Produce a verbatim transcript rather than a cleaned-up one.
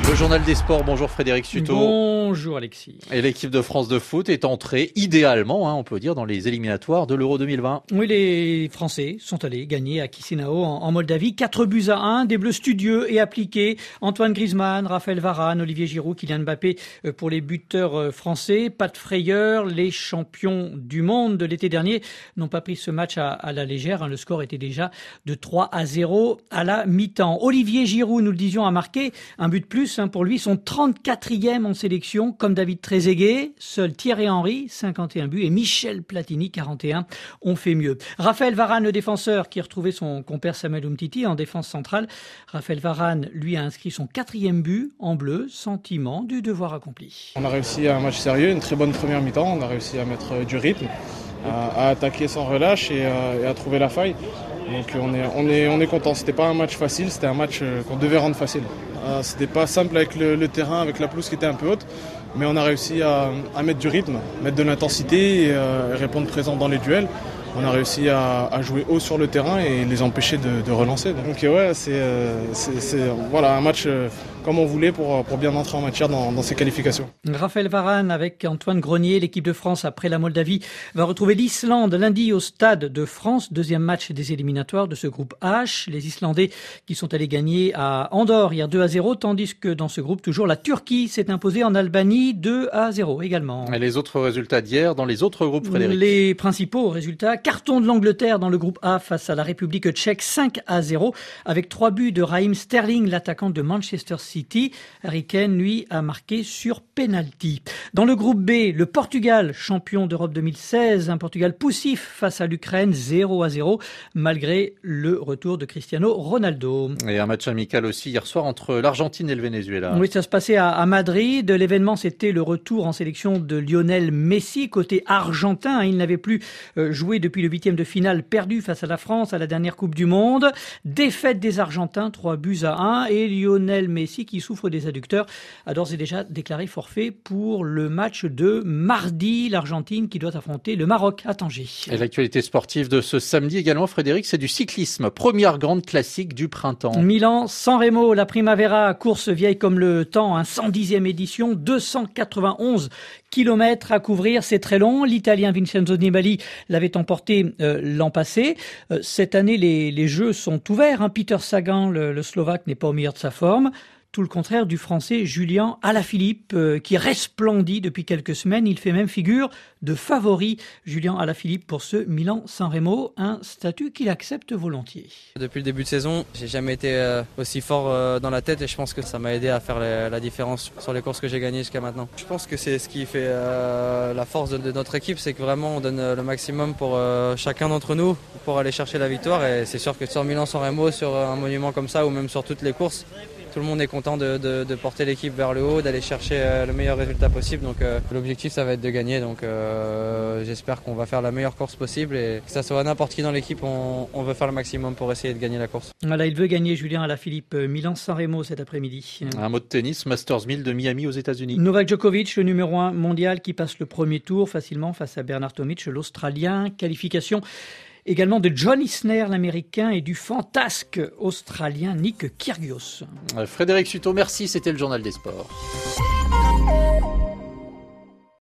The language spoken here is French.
Le journal des sports, bonjour Frédéric Sutot. Bonjour Alexis. Et l'équipe de France de foot est entrée idéalement, hein, on peut dire, dans les éliminatoires de l'Euro deux mille vingt. Oui, les Français sont allés gagner à Chisinau en, en Moldavie. quatre buts à un, des Bleus studieux et appliqués. Antoine Griezmann, Raphaël Varane, Olivier Giroud, Kylian Mbappé pour les buteurs français. Pas de frayeur, les champions du monde de l'été dernier n'ont pas pris ce match à, à la légère. Le score était déjà de trois à zéro à la mi-temps. Olivier Giroud, nous le disions, a marqué un but de plus. Pour lui, son trente-quatrième en sélection, comme David Trezeguet. Seuls Thierry Henry, cinquante et un buts, et Michel Platini, quarante et un, ont fait mieux. Raphaël Varane, le défenseur, qui retrouvait son compère Samuel Umtiti en défense centrale. Raphaël Varane, lui, a inscrit son quatrième but en bleu, sentiment du devoir accompli. On a réussi un match sérieux, une très bonne première mi-temps. On a réussi à mettre du rythme, à, à attaquer sans relâche et à, et à trouver la faille. Donc on est, on est, on est content. C'était pas un match facile, c'était un match qu'on devait rendre facile. Euh, c'était pas simple avec le, le terrain, avec la pelouse qui était un peu haute, mais on a réussi à, à mettre du rythme, mettre de l'intensité et, euh, et répondre présent dans les duels. On a réussi à, à jouer haut sur le terrain et les empêcher de, de relancer. Donc ouais, c'est, euh, c'est, c'est voilà, un match euh, comme on voulait pour, pour bien entrer en matière dans, dans ces qualifications. Raphaël Varane avec Antoine Grenier, l'équipe de France après la Moldavie va retrouver l'Islande lundi au Stade de France, deuxième match des éliminatoires de ce groupe H. Les Islandais qui sont allés gagner à Andorre hier deux à zéro, tandis que dans ce groupe toujours la Turquie s'est imposée en Albanie deux à zéro également. Et les autres résultats d'hier dans les autres groupes, Frédéric? Les principaux résultats: carton de l'Angleterre dans le groupe A face à la République tchèque, cinq à zéro, avec trois buts de Raheem Sterling, l'attaquant de Manchester City. Harry Kane, lui, a marqué sur penalty. Dans le groupe B, le Portugal, champion d'Europe deux mille seize, un Portugal poussif face à l'Ukraine, zéro à zéro, malgré le retour de Cristiano Ronaldo. Et un match amical aussi hier soir entre l'Argentine et le Venezuela. Oui, ça se passait à, à Madrid. L'événement, c'était le retour en sélection de Lionel Messi, côté argentin. Il n'avait plus euh, joué depuis le huitième de finale perdu face à la France à la dernière Coupe du Monde. Défaite des Argentins, trois buts à un. Et Lionel Messi, qui souffre des adducteurs, a d'ores et déjà déclaré forfait pour le match de mardi. L'Argentine qui doit affronter le Maroc à Tanger. Et l'actualité sportive de ce samedi également, Frédéric, c'est du cyclisme. Première grande classique du printemps. Milan-San Remo, la Primavera, course vieille comme le temps, un cent dixième édition, deux cent quatre-vingt-onze kilomètres à couvrir, c'est très long. L'Italien Vincenzo Nibali l'avait emporté euh, l'an passé. Euh, cette année, les, les jeux sont ouverts. Hein. Peter Sagan, le, le Slovaque, n'est pas au meilleur de sa forme. Tout le contraire du Français Julian Alaphilippe, euh, qui resplendit depuis quelques semaines. Il fait même figure de favori, Julian Alaphilippe, pour ce Milan-San Remo, un statut qu'il accepte volontiers. Depuis le début de saison, j'ai jamais été euh, aussi fort euh, dans la tête et je pense que ça m'a aidé à faire les, la différence sur les courses que j'ai gagnées jusqu'à maintenant. Je pense que c'est ce qui fait euh, la force de, de notre équipe, c'est que vraiment on donne le maximum pour euh, chacun d'entre nous pour aller chercher la victoire, et c'est sûr que sur Milan-San Remo, sur un monument comme ça ou même sur toutes les courses, tout le monde est content de, de, de porter l'équipe vers le haut, d'aller chercher euh, le meilleur résultat possible. Donc euh, l'objectif, ça va être de gagner. Donc euh, j'espère qu'on va faire la meilleure course possible, et que ça soit n'importe qui dans l'équipe, on, on veut faire le maximum pour essayer de gagner la course. Voilà, il veut gagner, Julien Alaphilippe, Milan-San Remo cet après-midi. Un mot de tennis, Masters mille de Miami aux États-Unis. Novak Djokovic, le numéro un mondial, qui passe le premier tour facilement face à Bernard Tomic, l'Australien. Qualification également de John Isner, l'Américain, et du fantasque australien Nick Kyrgios. Frédéric Sutot, merci, c'était le journal des sports.